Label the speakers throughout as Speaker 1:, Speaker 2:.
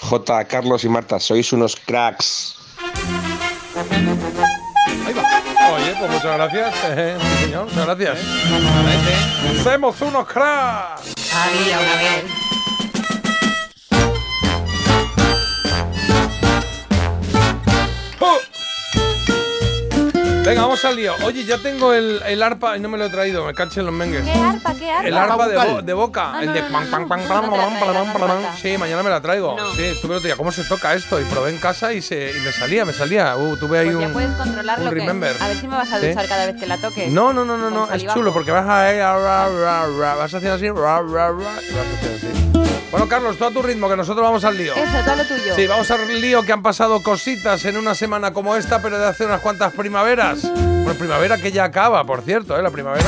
Speaker 1: J, Carlos y Marta, sois unos cracks.
Speaker 2: Ahí va. Oye, pues muchas gracias. Sí, señor, muchas gracias. ¡Hacemos unos cracks!
Speaker 3: Había una vez.
Speaker 2: Venga, vamos al lío. Oye, ya tengo el arpa y no me lo he traído, me caché en los mengues.
Speaker 3: ¿Qué arpa? ¿Qué arpa?
Speaker 2: El arpa de Boca,
Speaker 3: Ah,
Speaker 2: el de
Speaker 3: no,
Speaker 2: pam,
Speaker 3: no,
Speaker 2: pam,
Speaker 3: no,
Speaker 2: pam,
Speaker 3: no,
Speaker 2: pam,
Speaker 3: no te la
Speaker 2: pam,
Speaker 3: traes,
Speaker 2: pam,
Speaker 3: no
Speaker 2: pam,
Speaker 3: te
Speaker 2: pam.
Speaker 3: toca.
Speaker 2: Sí, mañana me la traigo.
Speaker 3: No.
Speaker 2: Sí, estuve el otro día, ¿cómo se toca esto? Y probé en casa y me salía. Tuve ahí
Speaker 3: Pues ya
Speaker 2: un...
Speaker 3: puedes controlarlo.
Speaker 2: un remember.
Speaker 3: A ver si me vas a
Speaker 2: ¿Sí?
Speaker 3: duchar cada vez que la toques.
Speaker 2: No,
Speaker 3: Con
Speaker 2: es
Speaker 3: salivajo.
Speaker 2: chulo porque vas haciendo así, y vas haciendo así. Bueno, Carlos, tú a tu ritmo, que nosotros vamos al lío.
Speaker 3: Eso, todo lo tuyo.
Speaker 2: Sí, vamos al lío, que han pasado cositas en una semana como esta, pero de hace unas cuantas primaveras. Bueno, primavera que ya acaba, por cierto, la primavera.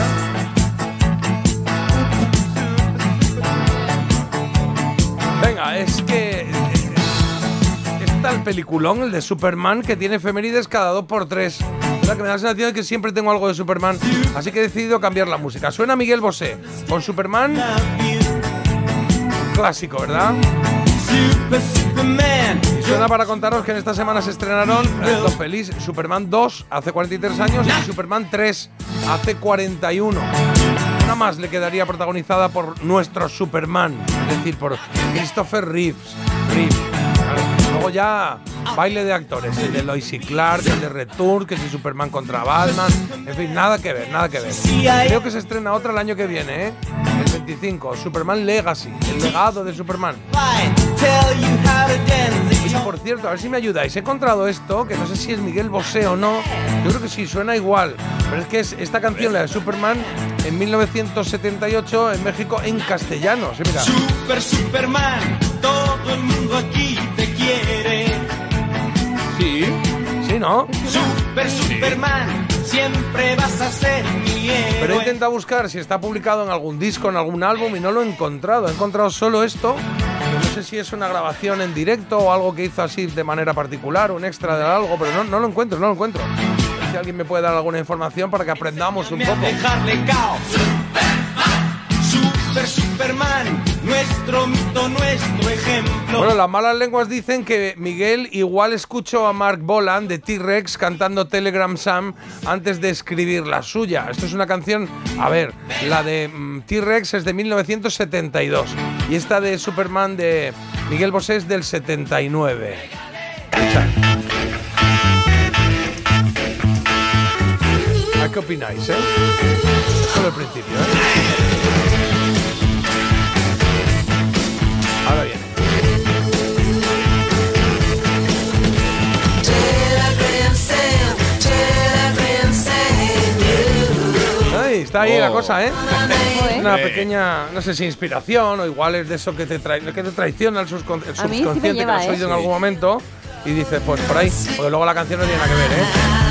Speaker 2: Venga, es que está el peliculón, el de Superman, que tiene efemérides cada 2x3. ¿Verdad? Que me da la sensación de que siempre tengo algo de Superman. Así que he decidido cambiar la música. Suena Miguel Bosé con Superman. Clásico, ¿verdad? Y suena para contaros que en esta semana se estrenaron dos pelis, Superman 2 hace 43 años y Superman 3 hace 41. Una más le quedaría protagonizada por nuestro Superman, es decir, por Christopher Reeves. Luego ya baile de actores, el de Lois y Clark, el de Return, que es el Superman contra Batman, en fin, nada que ver. Creo que se estrena otra el año que viene, el 25, Superman Legacy, el legado de Superman. Y por cierto, a ver si me ayudáis, he encontrado esto, que no sé si es Miguel Bosé o no, yo creo que sí, suena igual, pero es que es esta canción, la de Superman, en 1978 en México en castellano, ¿sí? Mira.
Speaker 4: Superman, todo el mundo aquí te quiere.
Speaker 2: Sí, ¿no?
Speaker 4: Superman, siempre vas a ser mi héroe.
Speaker 2: Pero he intentado buscar si está publicado en algún disco, en algún álbum y no lo he encontrado. He encontrado solo esto. No sé si es una grabación en directo o algo que hizo así de manera particular, un extra de algo, pero no lo encuentro. A ver si alguien me puede dar alguna información para que aprendamos un poco.
Speaker 4: Dejarle caos. Superman, nuestro mito, nuestro ejemplo.
Speaker 2: Bueno, las malas lenguas dicen que Miguel igual escuchó a Mark Bolan de T-Rex cantando Telegram Sam antes de escribir la suya. Esto es una canción, a ver, la de T-Rex es de 1972 y esta de Superman de Miguel Bosé es del 79. ¿A qué opináis, Solo el principio, Ahora viene. Ay, está ahí la cosa, Una pequeña, no sé si inspiración o igual es de eso que te traiciona el subconsciente, que lo has oído en algún momento y dices, pues por ahí, porque luego la canción no tiene nada que ver,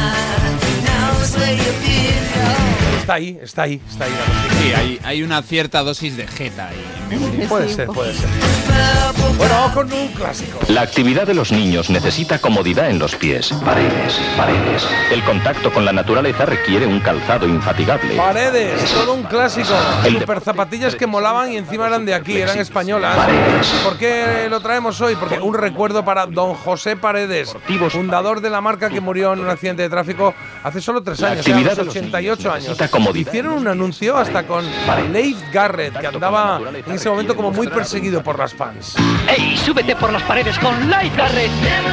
Speaker 2: Está ahí la música.
Speaker 5: Sí, hay una cierta dosis de jeta ahí.
Speaker 2: Puede ser. Bueno, vamos con un clásico.
Speaker 6: La actividad de los niños necesita comodidad en los pies. Paredes. El contacto con la naturaleza requiere un calzado infatigable.
Speaker 2: Paredes, todo un clásico. Super zapatillas que molaban y encima eran de aquí, eran españolas. ¿Por qué lo traemos hoy? Porque un recuerdo para don José Paredes, fundador de la marca, que murió en un accidente de tráfico hace solo 3 años, a los 88 años. Hicieron un anuncio hasta con Leif Garrett, que andaba en ese momento como muy perseguido por las fans.
Speaker 7: ¡Ey, súbete por las paredes con Leif Garrett!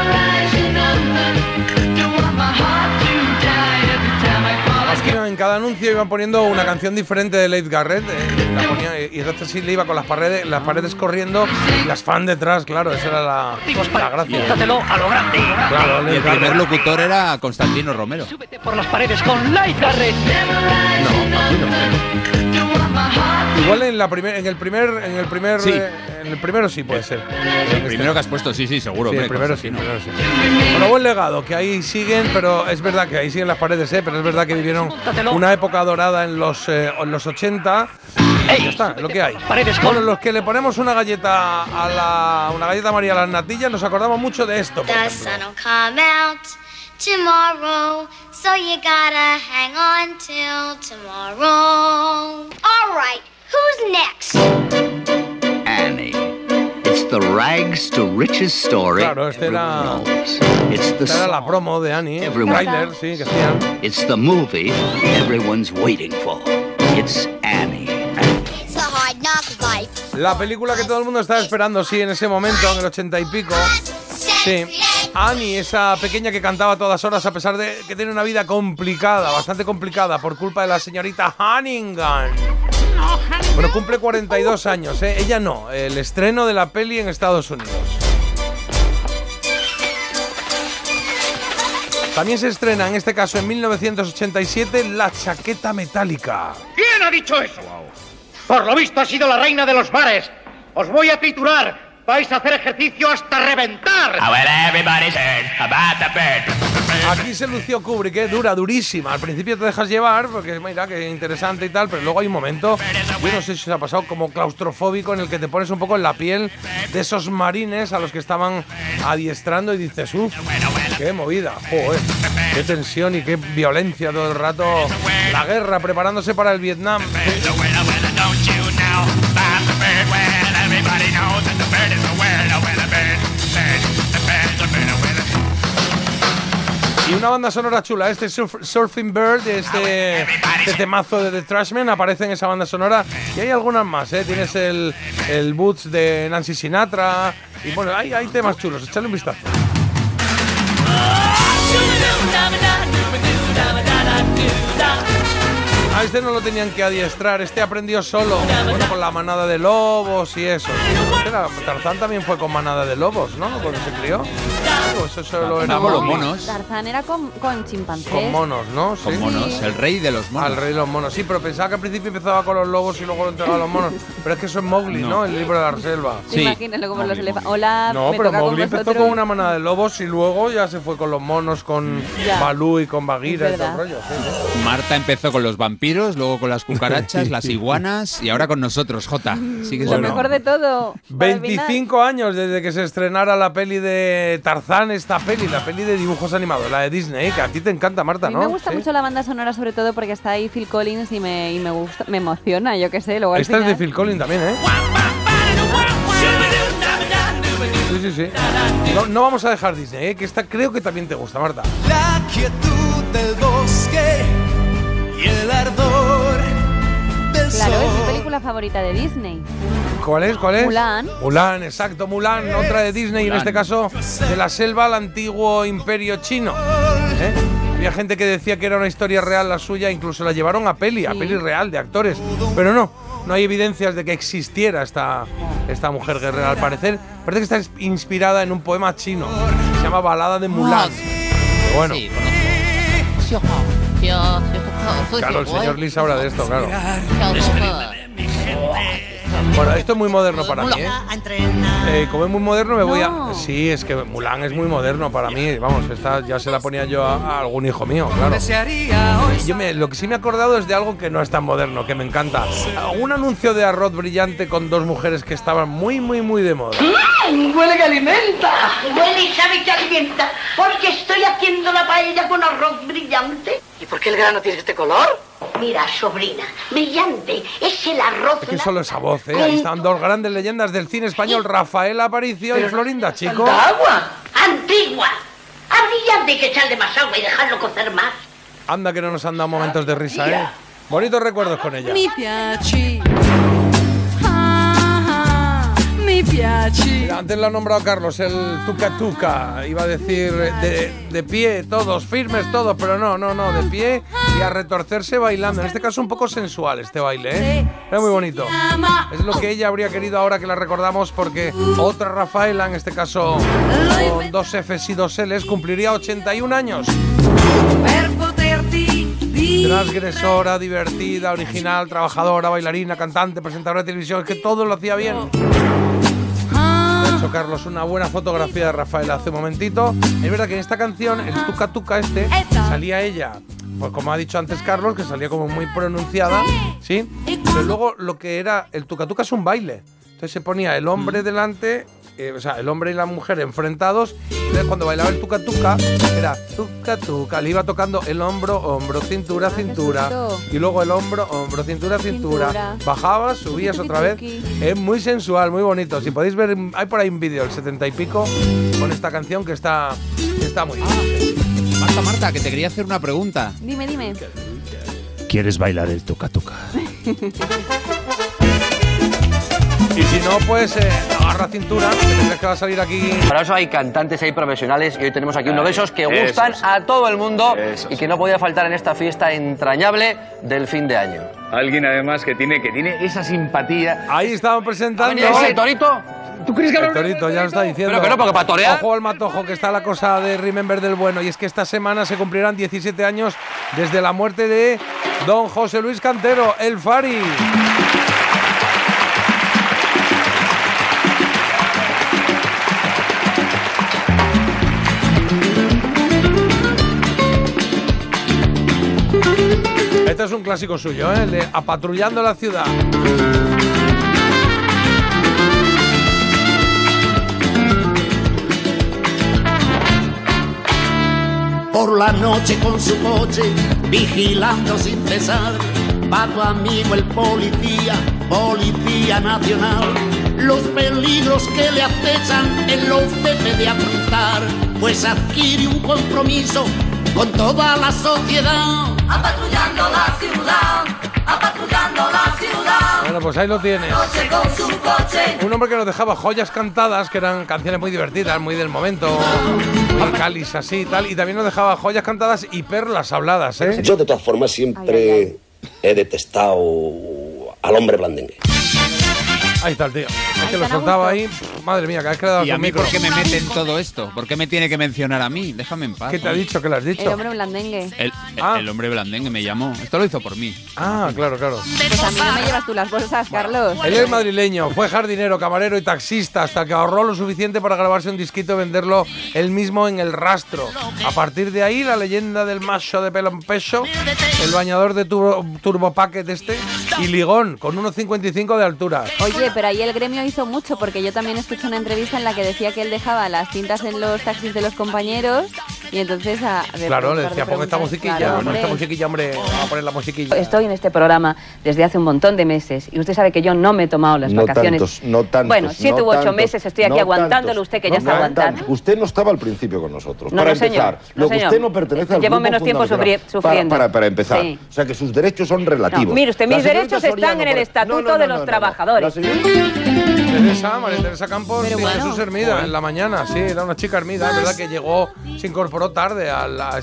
Speaker 2: Más que en cada anuncio iban poniendo una canción diferente de Leif Garrett, y entonces sí le iba con las paredes corriendo y las fans detrás, claro, esa era la gracia.
Speaker 7: Móntatelo a lo grande.
Speaker 2: Claro,
Speaker 5: Y el primer locutor era Constantino Romero.
Speaker 7: Súbete por las paredes con Leif Garrett.
Speaker 2: No, aquí no. Igual en el primero sí puede ser.
Speaker 5: El primero que has puesto, sí, seguro.
Speaker 2: Sí,
Speaker 5: hombre,
Speaker 2: el primero sí.
Speaker 5: Constantino.
Speaker 2: Bueno, buen legado, que ahí siguen, pero es verdad que ahí siguen las paredes, pero es verdad que vivieron una época dorada en los 80. Ya está, es lo que hay. Bueno, los que le ponemos una galleta María a las natillas, nos acordamos mucho de esto.
Speaker 8: The sun'll come out tomorrow, so you gotta hang on till tomorrow. All right, who's next?
Speaker 9: Annie. It's the rags to riches story.
Speaker 2: Claro, esta era la promo de Annie, trailer, sí, que hacían.
Speaker 9: It's the movie everyone's waiting for. It's Annie.
Speaker 8: It's a hard knock life.
Speaker 2: La película que todo el mundo estaba esperando, sí, en ese momento, en el 80 y pico. Sí, Annie, esa pequeña que cantaba a todas horas a pesar de que tiene una vida complicada, bastante complicada, por culpa de la señorita Hannigan. Bueno, cumple 42 años, ¿eh? Ella no, el estreno de la peli en Estados Unidos. También se estrena, en este caso en 1987, La chaqueta metálica.
Speaker 7: ¿Quién ha dicho eso? Por lo visto ha sido la reina de los bares. Os voy a triturar. Vais a hacer ejercicio hasta reventar.
Speaker 2: Aquí se lució Kubrick, durísima. Al principio te dejas llevar porque mira que interesante y tal, pero luego hay un momento, yo no sé si se ha pasado como claustrofóbico, en el que te pones un poco en la piel de esos marines a los que estaban adiestrando y dices, uff, qué movida, joder, qué tensión y qué violencia todo el rato. La guerra, preparándose para el Vietnam. Y una banda sonora chula, este Surfing Bird, este temazo de The Trashmen, aparece en esa banda sonora. Y hay algunas más, tienes el Boots de Nancy Sinatra. Y bueno, hay temas chulos, echadle un vistazo. A este no lo tenían que adiestrar, este aprendió solo, bueno, con la manada de lobos y eso. Tarzán también fue con manada de lobos, ¿no? Cuando se crió. Eso solo era
Speaker 5: con los monos.
Speaker 3: Tarzán era con chimpancés.
Speaker 2: Con monos, ¿no? Sí.
Speaker 5: Con monos, el rey de los monos.
Speaker 2: El rey de los monos, sí, pero pensaba que al principio empezaba con los lobos y luego lo entregaba a los monos. Pero es que eso es Mowgli, ¿no? El libro de la selva.
Speaker 3: Sí. Imagínalo como los elefantes. Hola,
Speaker 2: no, pero Mowgli empezó con una manada de lobos y luego ya se fue con los monos, con Balú y con Bagheera y todo el rollo. Sí.
Speaker 5: Marta empezó con los vampiros, luego con las cucarachas, las iguanas y ahora con nosotros, Jota. Sí que
Speaker 3: lo mejor de todo.
Speaker 2: 25 años desde que se estrenara la peli de Tarzán, la peli de dibujos animados, la de Disney, que a ti te encanta, Marta, ¿no?
Speaker 3: A mí me gusta mucho la banda sonora, sobre todo porque está ahí Phil Collins y me gusta, me emociona, yo qué sé. Luego
Speaker 2: esta es de Phil Collins también, ¿eh? Sí. No vamos a dejar Disney, que esta creo que también te gusta, Marta.
Speaker 4: La quietud del bosque y el ardor del sol.
Speaker 3: Claro, es mi película favorita de Disney.
Speaker 2: ¿Cuál es?
Speaker 3: Mulan,
Speaker 2: exacto, Mulan, otra de Disney, en este caso de la selva al antiguo imperio chino. Había gente que decía que era una historia real la suya, incluso la llevaron a peli real de actores, pero no hay evidencias de que existiera esta mujer guerrera, al parecer. Parece que está inspirada en un poema chino, se llama Balada de Mulan. Pero bueno. Claro, el señor Lee habla de esto, claro. Bueno, esto es muy moderno para mí, como es muy moderno me voy a... Sí, es que Mulan es muy moderno para mí. Vamos, esta ya se la ponía yo a algún hijo mío, claro. Lo que sí me he acordado es de algo que no es tan moderno, que me encanta. Un anuncio de arroz brillante con dos mujeres que estaban muy de moda.
Speaker 10: ¡Huele que alimenta! Huele y sabe que alimenta, porque estoy haciendo la paella con arroz brillante. ¿Y por qué el grano tiene este color? Mira, sobrina, brillante es el arroz.
Speaker 2: Es que solo esa voz, Ahí están dos grandes leyendas del cine español, Rafael Aparicio y Florinda Chico.
Speaker 10: ¡Agua! ¡Antigua! A brillante hay que echarle más agua y dejarlo cocer más.
Speaker 2: Anda que no nos han dado momentos de risa, Bonitos recuerdos con ella.
Speaker 11: Mi piaci. Mi piaci.
Speaker 2: Mira, antes lo ha nombrado Carlos, el tuca tuca. Iba a decir de pie, todos, firmes todos, pero no, de pie y a retorcerse bailando. En este caso un poco sensual este baile, Era muy bonito. Es lo que ella habría querido ahora que la recordamos, porque otra Rafaela, en este caso con dos Fs y dos Ls, cumpliría 81 años. Transgresora, divertida, original, trabajadora, bailarina, cantante, presentadora de televisión, es que todo lo hacía bien. De hecho, Carlos, una buena fotografía de Rafael hace un momentito. Es verdad que en esta canción, el tuca tuca salía ella, pues como ha dicho antes Carlos, que salía como muy pronunciada, ¿sí? Pero luego lo que era el tuca tuca es un baile. Entonces se ponía el hombre delante o sea, el hombre y la mujer enfrentados. Entonces, cuando bailaba el tuca tuca, era tuca tuca, le iba tocando el hombro, hombro, cintura, cintura, y luego el hombro, hombro, cintura, cintura. Bajabas, subías otra vez. Es muy sensual, muy bonito. Si podéis ver, hay por ahí un vídeo del 70 y pico con esta canción que está muy bien.
Speaker 5: Marta, que te quería hacer una pregunta.
Speaker 3: Dime.
Speaker 12: ¿Quieres bailar el tuca tuca?
Speaker 2: Y si no, pues agarra cintura, que tendrás que va a salir aquí.
Speaker 13: Para eso hay cantantes, hay profesionales, y hoy tenemos aquí uno de esos que gustan a todo el mundo y que no podía faltar en esta fiesta entrañable del fin de año.
Speaker 14: Alguien además que tiene esa simpatía.
Speaker 2: Ahí estaban presentando.
Speaker 13: ¿Ese Torito?
Speaker 14: ¿Tú crees que
Speaker 2: el Torito ya lo está diciendo?
Speaker 13: Pero que no, porque para torear.
Speaker 2: Ojo al matojo, que está la cosa de Remember del bueno. Y es que esta semana se cumplirán 17 años desde la muerte de don José Luis Cantero, el Fari. Este es un clásico suyo, el de Apatrullando la ciudad.
Speaker 15: Por la noche con su coche, vigilando sin cesar, va tu amigo el policía, policía nacional. Los peligros que le acechan él los debe de afrontar, pues adquiere un compromiso con toda la sociedad.
Speaker 10: Apatrullando la ciudad, apatrullando la ciudad.
Speaker 2: Bueno, pues ahí lo tienes.
Speaker 10: Coche con su coche.
Speaker 2: Un hombre que nos dejaba joyas cantadas, que eran canciones muy divertidas, muy del momento, muy cáliz así y tal. Y también nos dejaba joyas cantadas y perlas habladas, ¿eh?
Speaker 16: Yo, de todas formas, siempre he detestado al hombre blandengue.
Speaker 2: Ahí está el tío. Es que lo soltaba ahí. Madre mía, cada vez que le daba
Speaker 5: ¿Y a
Speaker 2: con
Speaker 5: mí
Speaker 2: micro.
Speaker 5: por qué me meten todo esto? ¿Por qué me tiene que mencionar a mí? Déjame en paz.
Speaker 2: ¿Qué te ha dicho? ¿Qué le has dicho?
Speaker 3: El hombre blandengue.
Speaker 5: El hombre blandengue me llamó. Esto lo hizo por mí.
Speaker 2: Ah, claro.
Speaker 3: Pues a mí no me llevas tú las bolsas, Carlos.
Speaker 2: Él es madrileño, fue jardinero, camarero y taxista hasta que ahorró lo suficiente para grabarse un disquito y venderlo él mismo en El Rastro. A partir de ahí, la leyenda del macho de pelo en peso, el bañador de turbo packet y ligón, con 1,55 de altura.
Speaker 3: Oye, pero ahí el gremio hizo mucho, porque yo también escuché una entrevista en la que decía que él dejaba las cintas en los taxis de los compañeros y entonces
Speaker 2: claro, le decía, pon esta musiquilla,
Speaker 3: claro,
Speaker 2: pon esta musiquilla, hombre, vamos a poner la musiquilla.
Speaker 17: Estoy en este programa desde hace un montón de meses y usted sabe que yo no me he tomado las vacaciones.
Speaker 18: No tantos.
Speaker 17: Bueno, 7 u 8 meses estoy aquí aguantándolo, usted que ya está aguantando.
Speaker 18: Usted no estaba al principio con nosotros.
Speaker 17: No,
Speaker 18: para
Speaker 17: no,
Speaker 18: empezar,
Speaker 17: señor.
Speaker 18: que usted no pertenece al
Speaker 17: Llevo
Speaker 18: grupo
Speaker 17: menos tiempo sufriendo.
Speaker 18: Para empezar.
Speaker 17: Sí.
Speaker 18: O sea, que sus derechos son relativos.
Speaker 17: No, mire usted, mis derechos están en el Estatuto de los Trabajadores.
Speaker 2: María Teresa Campos tiene Jesús Hermida en la mañana, sí, era una chica Hermida, es verdad que llegó, se incorporó tarde a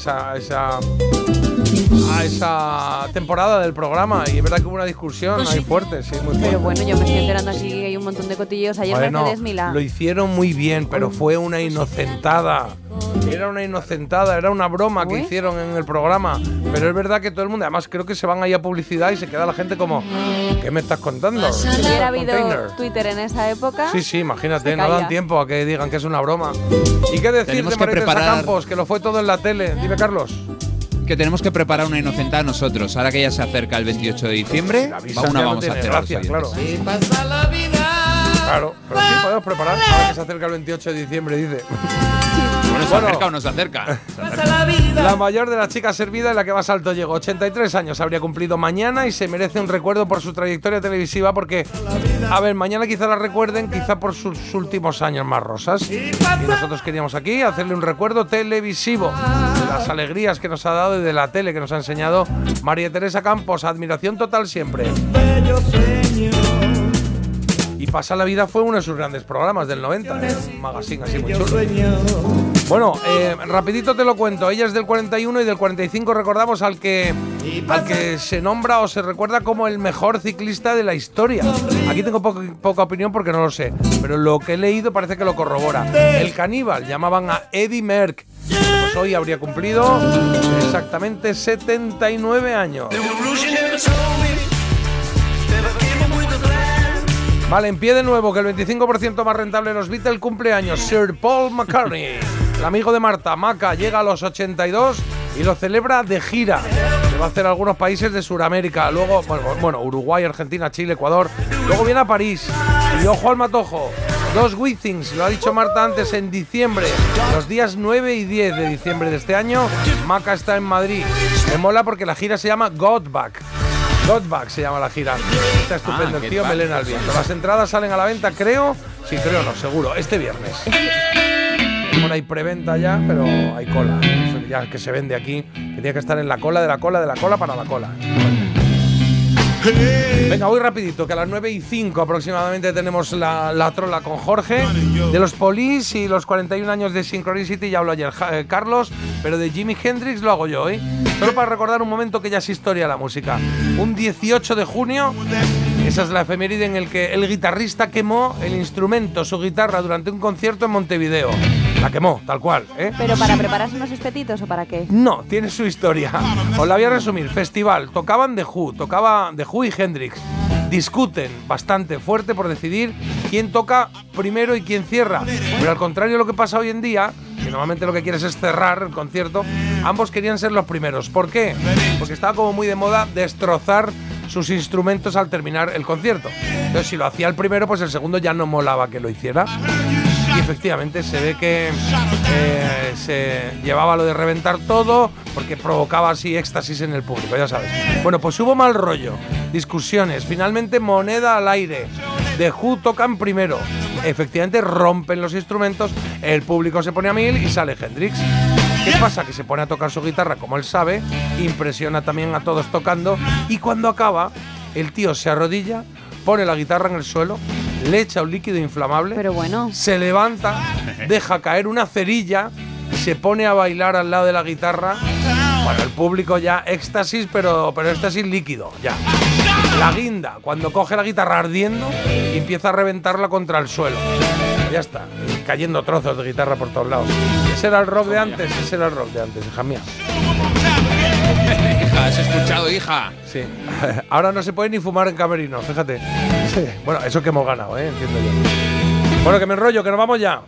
Speaker 2: esa temporada del programa y es verdad que hubo una discusión ahí fuerte, sí, muy fuerte.
Speaker 3: Pero bueno, yo me estoy enterando aquí que hay un montón de cotilleos. Ayer Mercedes Milá.
Speaker 2: Lo hicieron muy bien, pero fue una inocentada. Era una inocentada, era una broma que hicieron en el programa. Pero es verdad que todo el mundo, además creo que se van ahí a publicidad y se queda la gente como, ¿qué me estás contando?
Speaker 3: Si hubiera habido Twitter en esa época.
Speaker 2: Sí, imagínate, no dan tiempo a que digan que es una broma. ¿Y qué decir de María Teresa Campos, que lo fue todo en la tele? Dime, Carlos.
Speaker 5: Que tenemos que preparar una inocentada nosotros. Ahora que ya se acerca el 28 de diciembre, vamos a hacer
Speaker 2: gracia, claro.
Speaker 15: Sí, pasa la vida.
Speaker 2: Claro, pero sí podemos preparar. Ahora que se acerca el 28 de diciembre, dice.
Speaker 5: Bueno, ¿se acerca o no se acerca?
Speaker 2: La mayor de las chicas servida y la que más alto llegó. 83 años habría cumplido mañana y se merece un recuerdo por su trayectoria televisiva porque, a ver, mañana quizá la recuerden, quizá por sus últimos años más rosas. Y nosotros queríamos aquí hacerle un recuerdo televisivo de las alegrías que nos ha dado y de la tele que nos ha enseñado María Teresa Campos. Admiración total siempre. Y Pasa la vida fue uno de sus grandes programas del 90, un magazine así muy chulo. Bueno, rapidito te lo cuento. Ella es del 41 y del 45 recordamos al que se nombra o se recuerda como el mejor ciclista de la historia. Aquí tengo poca opinión porque no lo sé, pero lo que he leído parece que lo corrobora. El caníbal, llamaban a Eddy Merckx. Pues hoy habría cumplido exactamente 79 años. Vale, en pie de nuevo, que el 25% más rentable de los Beatles cumpleaños. Sir Paul McCartney, el amigo de Marta, Maca, llega a los 82 y lo celebra de gira. Se va a hacer algunos países de Sudamérica. Luego, bueno, Uruguay, Argentina, Chile, Ecuador. Luego viene a París. Y ojo al matojo. Dos Withings, lo ha dicho Marta antes, en diciembre, los días 9 y 10 de diciembre de este año. Maca está en Madrid. Me mola porque la gira se llama Got Back. Got Back se llama la gira. Está estupendo el tío Melena al viento. Las entradas salen a la venta, creo. Sí, creo no, seguro. Este viernes. Bueno, hay preventa ya, pero hay cola. Eso ya que se vende aquí. Que tiene que estar en la cola de la cola de la cola para la cola. Venga, voy rapidito, que a las 9:05 aproximadamente tenemos la trola con Jorge. De los Police y los 41 años de Synchronicity ya habló ayer Carlos, pero de Jimi Hendrix lo hago yo, ¿eh? Solo para recordar un momento que ya es historia de la música. Un 18 de junio, esa es la efeméride en el que el guitarrista quemó el instrumento, su guitarra, durante un concierto en Montevideo. La quemó, tal cual, ¿eh?
Speaker 3: ¿Pero para prepararse unos espetitos o para qué?
Speaker 2: No, tiene su historia. Os la voy a resumir. Festival, tocaban The Who, tocaba The Who y Hendrix. Discuten bastante fuerte por decidir quién toca primero y quién cierra. Pero al contrario de lo que pasa hoy en día, que normalmente lo que quieres es cerrar el concierto, ambos querían ser los primeros. ¿Por qué? Porque estaba como muy de moda destrozar sus instrumentos al terminar el concierto. Entonces, si lo hacía el primero, pues el segundo ya no molaba que lo hiciera. Y efectivamente se ve que se llevaba lo de reventar todo porque provocaba así éxtasis en el público, ya sabes. Bueno, pues hubo mal rollo, discusiones, finalmente moneda al aire. The Who tocan primero. Efectivamente rompen los instrumentos, el público se pone a 1000 y sale Hendrix. ¿Qué pasa? Que se pone a tocar su guitarra como él sabe, impresiona también a todos tocando y cuando acaba, el tío se arrodilla, pone la guitarra en el suelo, le echa un líquido inflamable,
Speaker 3: pero bueno,
Speaker 2: se levanta, deja caer una cerilla y se pone a bailar al lado de la guitarra. Bueno, el público ya éxtasis, pero éxtasis líquido, ya. La guinda, cuando coge la guitarra ardiendo y empieza a reventarla contra el suelo. Ya está, y cayendo trozos de guitarra por todos lados. Ese era el rock de antes, hija mía.
Speaker 5: Hija, ¿has escuchado, hija?
Speaker 2: Sí. Ahora no se puede ni fumar en camerinos, fíjate. Sí. Bueno, eso que hemos ganado, entiendo yo. Bueno, que me enrollo, que nos vamos ya.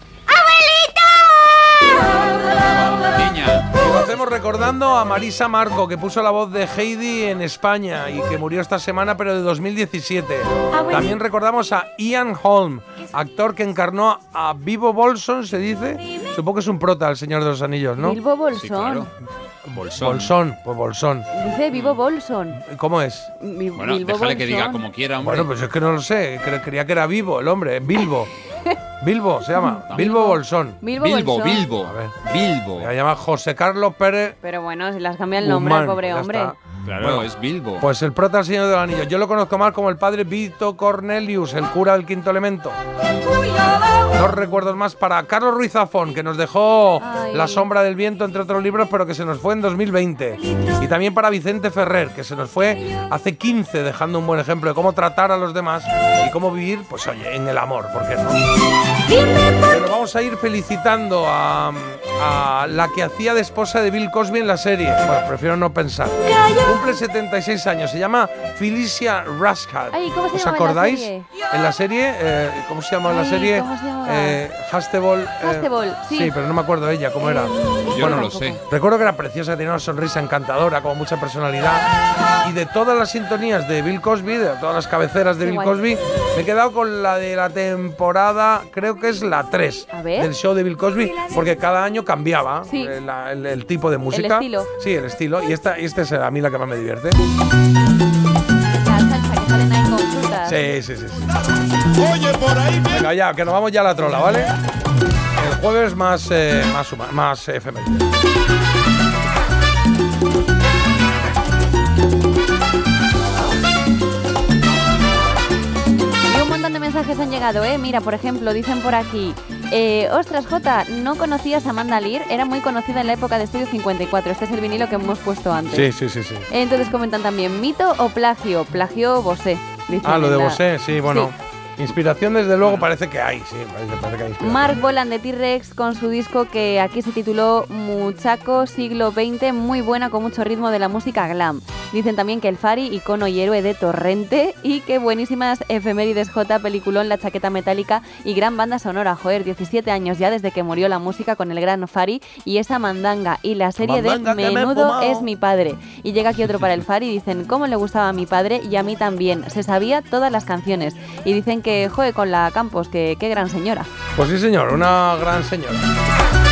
Speaker 5: Niña.
Speaker 2: Y lo hacemos recordando a Marisa Marco, que puso la voz de Heidi en España y que murió esta semana, pero de 2017. También recordamos a Ian Holm, actor que encarnó a Bilbo Bolsón, se dice. Supongo que es un prota, el Señor de los Anillos, ¿no?
Speaker 3: Bilbo Bolsón.
Speaker 5: Sí, claro.
Speaker 2: Bolsón, pues Bolsón.
Speaker 3: Dice Bilbo Bolsón.
Speaker 2: ¿Cómo es?
Speaker 5: Bueno,
Speaker 3: Bilbo
Speaker 5: déjale
Speaker 3: Bolsón.
Speaker 5: que diga como quiera, hombre.
Speaker 2: Bueno, pues es que no lo sé. Creía que era Vivo, el hombre. Bilbo. Bilbo se llama. Bilbo Bolsón.
Speaker 3: Bilbo.
Speaker 2: A ver.
Speaker 5: Bilbo.
Speaker 2: Se llama José Carlos Pérez.
Speaker 3: Pero bueno, si le has cambiado el nombre al pobre hombre.
Speaker 2: Está.
Speaker 5: Claro,
Speaker 2: Bueno,
Speaker 5: es Bilbo.
Speaker 2: Pues el prota del Señor del Anillo. Yo lo conozco más como el padre Vito Cornelius, el cura del Quinto Elemento. Dos recuerdos más para Carlos Ruiz Zafón, que nos dejó La sombra del viento, entre otros libros, pero que se nos fue en 2020. Y también para Vicente Ferrer, que se nos fue hace 15, dejando un buen ejemplo de cómo tratar a los demás y cómo vivir, pues oye, en el amor, ¿por qué no? Pero vamos a ir felicitando a la que hacía de esposa de Bill Cosby en la serie. Bueno, prefiero no pensar. Cumple 76 años, se llama Felicia Rashad.
Speaker 3: Ay, ¿cómo se
Speaker 2: ¿Os
Speaker 3: llama
Speaker 2: acordáis?
Speaker 3: en la serie?
Speaker 2: En la serie, ¿cómo se llama la serie?
Speaker 3: ¿Cómo se llama?
Speaker 2: Hasteball.
Speaker 3: Hasteball, sí.
Speaker 2: Sí, pero no me acuerdo de ella, ¿cómo era?
Speaker 5: Yo no lo sé.
Speaker 2: Recuerdo que era preciosa, tenía una sonrisa encantadora, con mucha personalidad. Y de todas las sintonías de Bill Cosby, de todas las cabeceras de Bill Cosby, me he quedado con la de la temporada, creo que es la 3 del show de Bill Cosby, porque cada año cambiaba el tipo de música.
Speaker 3: El estilo.
Speaker 2: Sí, el estilo. Y esta es a mí la que más me divierte.
Speaker 3: La salsa que salen ahí con frutas.
Speaker 2: Sí. Oye, por ahí. Venga, ya, que nos vamos ya a la trola, ¿vale? El jueves más efeméride.
Speaker 3: Y un montón de mensajes han llegado, ¿eh? Mira, por ejemplo, dicen por aquí... ostras, Jota, ¿no conocías a Amanda Lear? Era muy conocida en la época de Estudio 54. Este es el vinilo que hemos puesto antes.
Speaker 2: Sí.
Speaker 3: Entonces comentan también, ¿mito o plagio? Plagio Bosé.
Speaker 2: Lo de Bosé, sí, bueno. Sí. Inspiración, desde luego, parece que hay, sí. Parece que hay inspiración.
Speaker 3: Mark Bolan de T-Rex con su disco que aquí se tituló Muchaco Siglo XX, muy buena, con mucho ritmo de la música glam. Dicen también que el Fari, icono y héroe de Torrente, y que buenísimas efemérides J, peliculón, La chaqueta metálica y gran banda sonora. Joder, 17 años ya desde que murió la música con el gran Fari y esa mandanga y la serie de Menudo es mi padre. Y llega aquí otro para el Fari, dicen, ¿cómo le gustaba a mi padre? Y a mí también, se sabía todas las canciones. Y dicen que, joder, con la Campos, que qué gran señora.
Speaker 2: Pues sí, señor, una gran señora.